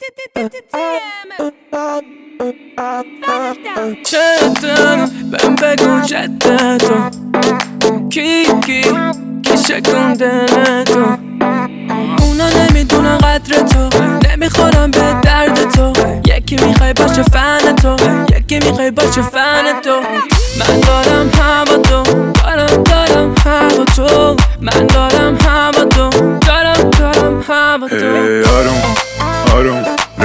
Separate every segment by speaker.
Speaker 1: چطور بهم بگو جده تو کی شکن دل تو. اونا نمیدونن قدر تو، نمیخورن به درد تو. یکی میخوای باشه فن تو، یکی میخوای باشه فن تو. من دارم هوا تو، دارم هوا تو. من دارم هوا تو، دارم هوا تو.
Speaker 2: آروم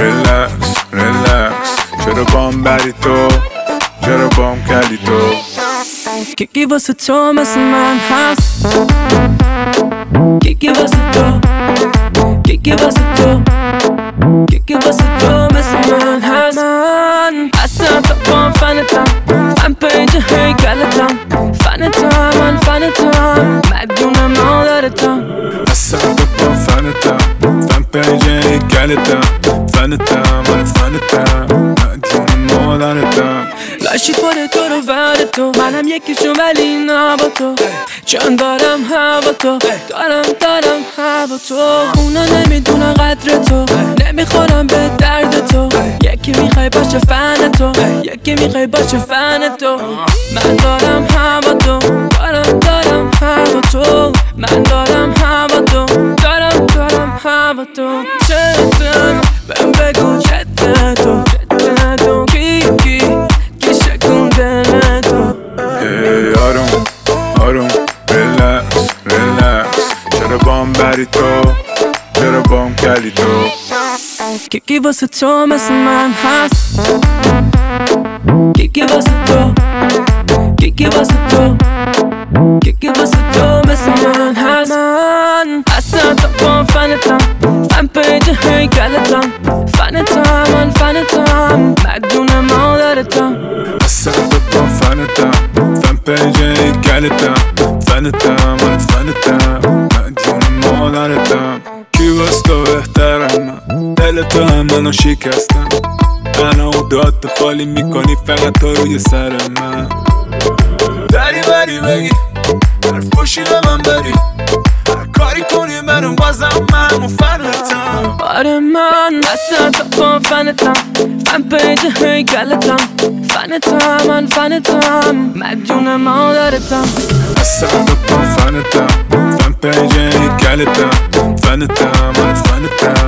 Speaker 2: ریلکس چرا بام بری تو، چرا بام کلی تو.
Speaker 1: کیکی واسه تو مثل من هست، کیکی واسه تو، کیکی واسه تو، کیکی واسه تو مثل من هست. من اصلا تا بام فنتم، من پیج هیکلتم. فنتم من فنتم، مدیون مادرتم.
Speaker 2: اصلا تا بام فنتم، من پیج هیکلتم. فنتم من فنتم، مدیون مادرتم.
Speaker 1: لاشی پاره تو رو ور تو، منم یکیشون ولی نه با تو. چون دارم هوا تو، دارم هوا تو. اونا نمیدونن قدر تو، نمیخورن به درد تو. یکی میخوای باشه فن تو، یکی میخوای باشه فن تو. من دارم هوا تو، دارم هوا تو. من دارم هوا تو، دارم هوا تو. چطور بهم بگو جده تو، کی شکن دل تو.
Speaker 2: آروم ریلکس چرا بام بری تو، چرا بام کلی تو.
Speaker 1: کیکی واسه تو مثل من هست، کیکی واسه تو، کیکی واسه تو، کیکی واسه تو مثل من هست. من اصلا تا بام فنتم، من پیج هیکلتم. فنتم من فنتم، مدیون مادرتم.
Speaker 2: اصلا تا بام فنتم، من پیج هیکلتم. فنتم من فنتم، مدیون مادرتم. کی واس تو بهترم، دل تو هم منو شکستم. منو داد خالی میکنی فقط تو روی سر من. دری بری بگی حرف پشی به من بری، هر کاری کنی منو بازم من همون فنتم.
Speaker 1: آره من اصلا تا بام فنتم، من پیج هیکلتم. فنتم من فنتم، مدیون مادرتم.
Speaker 2: اصلا تا بام فنتم، من پیج هیکلتم. فنتم من فنتم،